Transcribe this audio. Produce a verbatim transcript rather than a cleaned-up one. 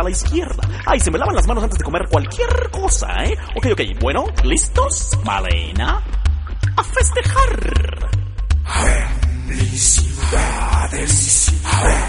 a la izquierda. Ay, se me lavan las manos antes de comer cualquier cosa, ¿eh? Ok, ok, bueno, ¿listos? Malena, a festejar. Felicidades.